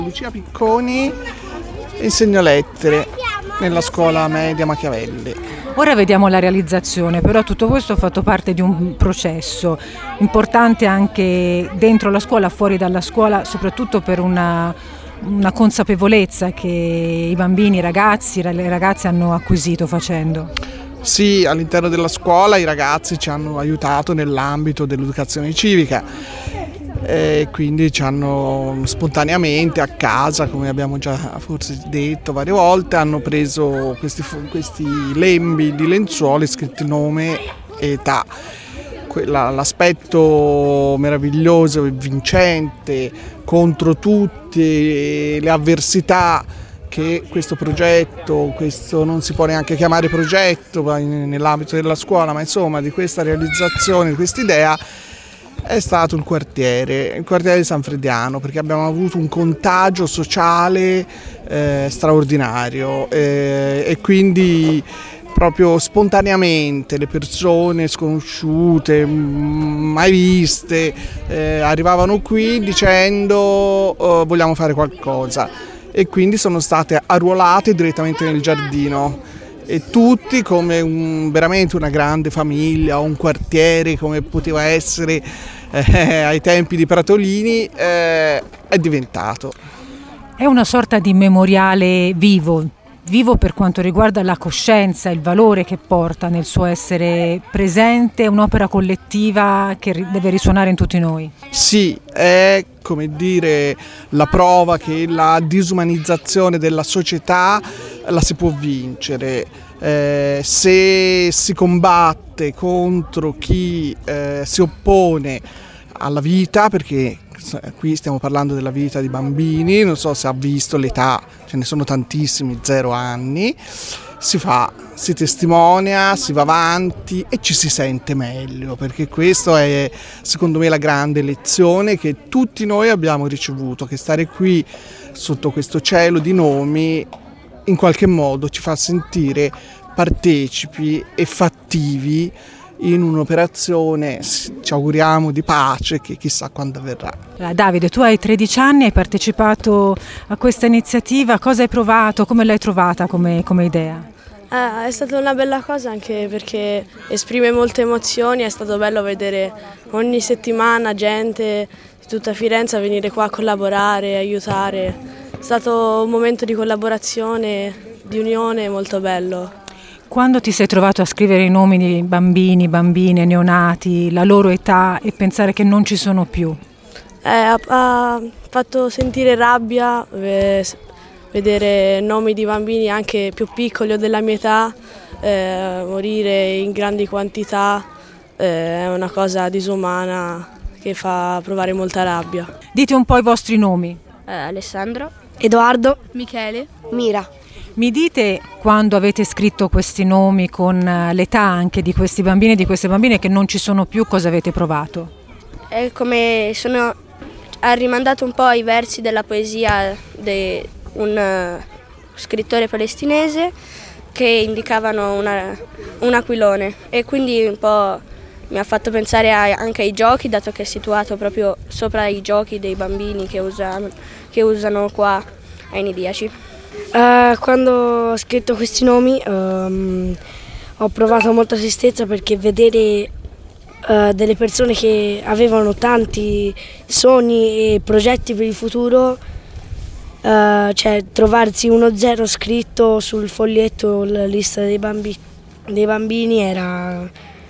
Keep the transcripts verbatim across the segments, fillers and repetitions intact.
Lucia Picconi, insegno lettere nella scuola media Machiavelli. Ora vediamo la realizzazione, però tutto questo ha fatto parte di un processo importante anche dentro la scuola, fuori dalla scuola, soprattutto per una, una consapevolezza che i bambini, i ragazzi, le ragazze hanno acquisito facendo. Sì, all'interno della scuola i ragazzi ci hanno aiutato nell'ambito dell'educazione civica. E quindi ci hanno spontaneamente a casa, come abbiamo già forse detto varie volte, hanno preso questi, questi lembi di lenzuola scritti nome e età. L'aspetto meraviglioso e vincente contro tutte le avversità che questo progetto, questo non si può neanche chiamare progetto nell'ambito della scuola, ma insomma di questa realizzazione, di questa idea, è stato il quartiere, il quartiere di San Frediano, perché abbiamo avuto un contagio sociale eh, straordinario eh, e quindi proprio spontaneamente le persone sconosciute, mai viste, eh, arrivavano qui dicendo oh, vogliamo fare qualcosa, e quindi sono state arruolate direttamente nel giardino. E tutti come un, veramente una grande famiglia, un quartiere come poteva essere eh, ai tempi di Pratolini, eh, è diventato. È una sorta di memoriale vivo, vivo per quanto riguarda la coscienza, il valore che porta nel suo essere presente, un'opera collettiva che deve risuonare in tutti noi. Sì, è come dire la prova che la disumanizzazione della società la si può vincere. Eh, se si combatte contro chi eh, si oppone alla vita, perché qui stiamo parlando della vita di bambini, non so se ha visto l'età, ce ne sono tantissimi, zero anni, si fa, si testimonia, si va avanti e ci si sente meglio, perché questa è secondo me la grande lezione che tutti noi abbiamo ricevuto, che stare qui sotto questo cielo di nomi in qualche modo ci fa sentire partecipi e fattivi in un'operazione, ci auguriamo, di pace che chissà quando avverrà. Davide, tu hai tredici anni, hai partecipato a questa iniziativa, cosa hai provato, come l'hai trovata come, come idea? Eh, è stata una bella cosa anche perché esprime molte emozioni, è stato bello vedere ogni settimana gente di tutta Firenze venire qua a collaborare, aiutare, è stato un momento di collaborazione, di unione molto bello. Quando ti sei trovato a scrivere i nomi di bambini, bambine, neonati, la loro età e pensare che non ci sono più? Eh, ha, ha fatto sentire rabbia, eh, vedere nomi di bambini anche più piccoli o della mia età eh, morire in grandi quantità, eh, è una cosa disumana che fa provare molta rabbia. Dite un po' i vostri nomi. Eh, Alessandro, Edoardo, Michele, Mira. Mi dite, quando avete scritto questi nomi con l'età anche di questi bambini e di queste bambine che non ci sono più, cosa avete provato? è come sono, ha rimandato un po' ai versi della poesia di un uh, scrittore palestinese che indicavano una, un aquilone, e quindi un po' mi ha fatto pensare a, anche ai giochi, dato che è situato proprio sopra i giochi dei bambini che usano, che usano qua ai nidiaci. Uh, quando ho scritto questi nomi um, ho provato molta tristezza, perché vedere uh, delle persone che avevano tanti sogni e progetti per il futuro, uh, cioè trovarsi uno zero scritto sul foglietto, la lista dei, bambi- dei bambini, era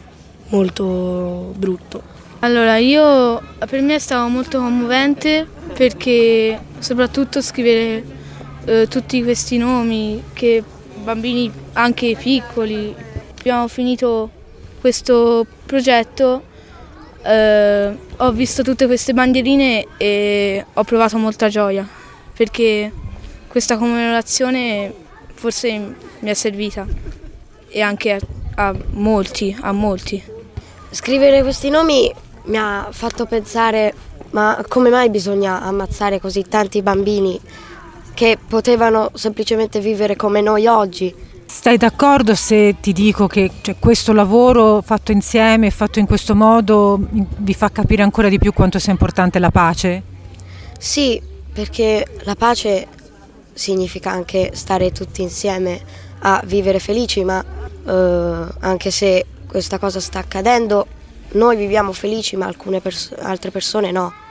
molto brutto. Allora, io per me è stato molto commovente, perché soprattutto scrivere eh, tutti questi nomi, che bambini anche piccoli, abbiamo finito questo progetto, eh, ho visto tutte queste bandierine e ho provato molta gioia, perché questa commemorazione forse mi è servita, e anche a, a molti, a molti. Scrivere questi nomi mi ha fatto pensare, ma come mai bisogna ammazzare così tanti bambini che potevano semplicemente vivere come noi oggi? Stai d'accordo se ti dico che cioè, questo lavoro fatto insieme, fatto in questo modo, vi fa capire ancora di più quanto sia importante la pace? Sì, perché la pace significa anche stare tutti insieme a vivere felici, ma eh, anche se questa cosa sta accadendo, noi viviamo felici, ma alcune pers- altre persone no.